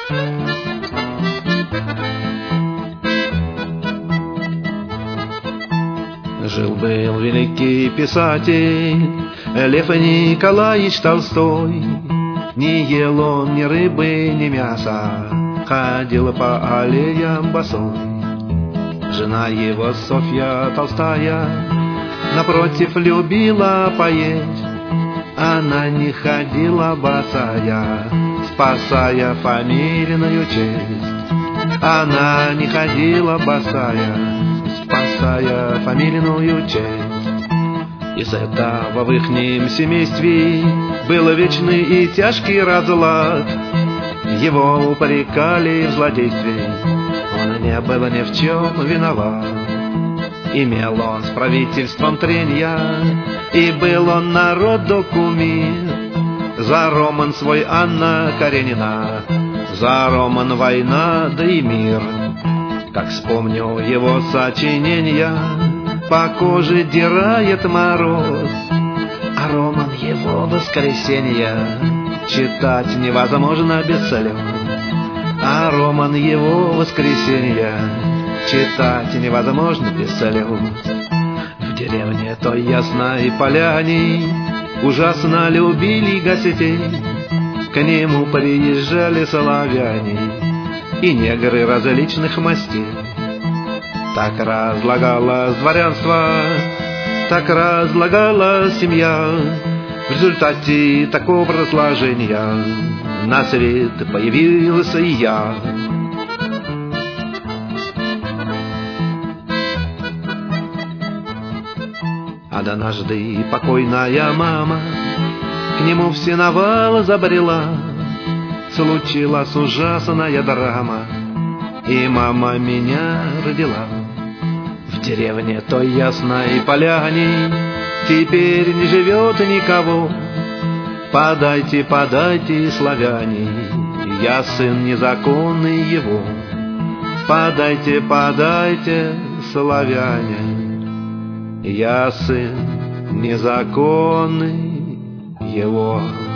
Жил-был великий писатель Лев Николаевич Толстой. Не ел он ни рыбы, ни мяса, ходил по аллеям босой. Жена его, Софья Толстая, напротив, любила поесть. Она не ходила босая, спасая фамильную честь. Она не ходила босая, спасая фамильную честь. Из этого в ихнем семействе был вечный и тяжкий разлад. Его упрекали в злодействе, он не был ни в чем виноват. Имел он с правительством тренья, и был он народу кумир. За роман свой Анна Каренина, за роман война да и мир. Как вспомню его сочинения, по коже дирает мороз. А роман его «Воскресенье» читать невозможно без слез. А роман его «Воскресенье» читать невозможно без слез. В деревне той ясной поляне ужасно любили гостей. К нему приезжали славяне и негры различных мастей. Так разлагалось дворянство, так разлагалась семья. В результате такого разложения на свет появился и я. Однажды покойная мама к нему в сеновал забрела. Случилась ужасная драма, и мама меня родила. В деревне той ясной поляне теперь не живет никого. Подайте, подайте, славяне, я сын незаконный его. Подайте, подайте, славяне, я сын незаконный его.